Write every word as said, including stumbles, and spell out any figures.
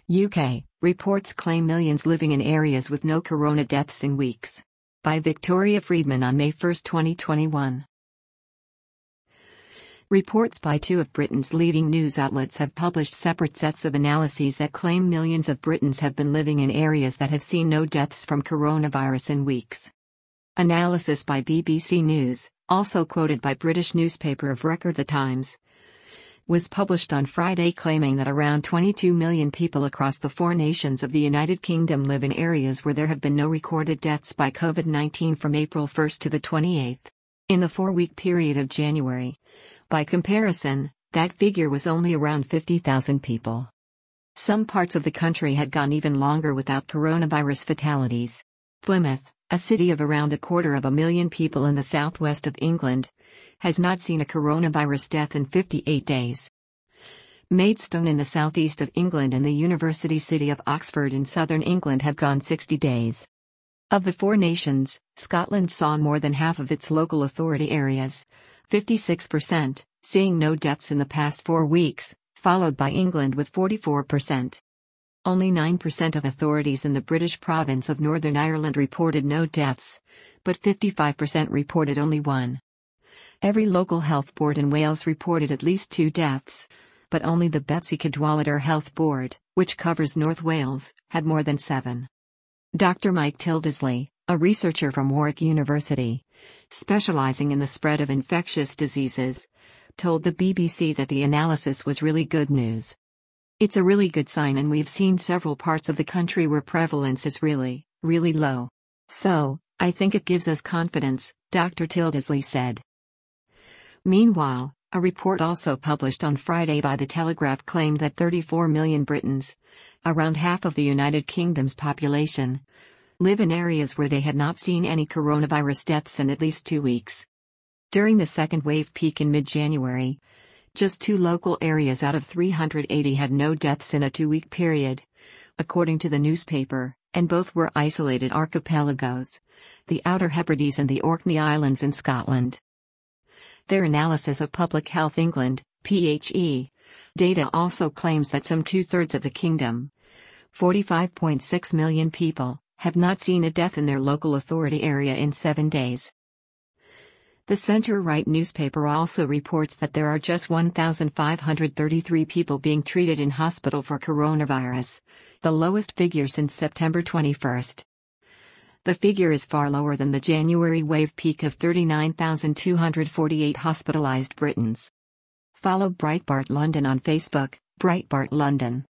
U K, reports claim millions living in areas with no corona deaths in weeks. By Victoria Friedman on May first, twenty twenty-one. Reports by two of Britain's leading news outlets have published separate sets of analyses that claim millions of Britons have been living in areas that have seen no deaths from coronavirus in weeks. Analysis by B B C News, also quoted by British newspaper of record The Times, was published on Friday claiming that around twenty-two million people across the four nations of the United Kingdom live in areas where there have been no recorded deaths by COVID nineteen from April first to the twenty-eighth. In the four-week period of January. By comparison, that figure was only around fifty thousand people. Some parts of the country had gone even longer without coronavirus fatalities. Plymouth, a city of around a quarter of a million people in the southwest of England, has not seen a coronavirus death in fifty-eight days. Maidstone in the southeast of England and the university city of Oxford in southern England have gone sixty days. Of the four nations, Scotland saw more than half of its local authority areas, fifty-six percent, seeing no deaths in the past four weeks, followed by England with forty-four percent. Only nine percent of authorities in the British province of Northern Ireland reported no deaths, but fifty-five percent reported only one. Every local health board in Wales reported at least two deaths, but only the Betsy Cadwaladr Health Board, which covers North Wales, had more than seven. Doctor Mike Tildesley, a researcher from Warwick University, specializing in the spread of infectious diseases, told the B B C that the analysis was really good news. It's a really good sign, and we've seen several parts of the country where prevalence is really, really low. So, I think it gives us confidence, Doctor Tildesley said. Meanwhile, a report also published on Friday by The Telegraph claimed that thirty-four million Britons, around half of the United Kingdom's population, live in areas where they had not seen any coronavirus deaths in at least two weeks. During the second wave peak in mid-January, just two local areas out of three hundred eighty had no deaths in a two-week period, according to the newspaper, and both were isolated archipelagos, the Outer Hebrides and the Orkney Islands in Scotland. Their analysis of Public Health England, P H E, data also claims that some two-thirds of the kingdom, forty-five point six million people, have not seen a death in their local authority area in seven days. The centre-right newspaper also reports that there are just one thousand five hundred thirty-three people being treated in hospital for coronavirus, the lowest figure since September twenty-first. The figure is far lower than the January wave peak of thirty-nine thousand two hundred forty-eight hospitalised Britons. Follow Breitbart London on Facebook, Breitbart London.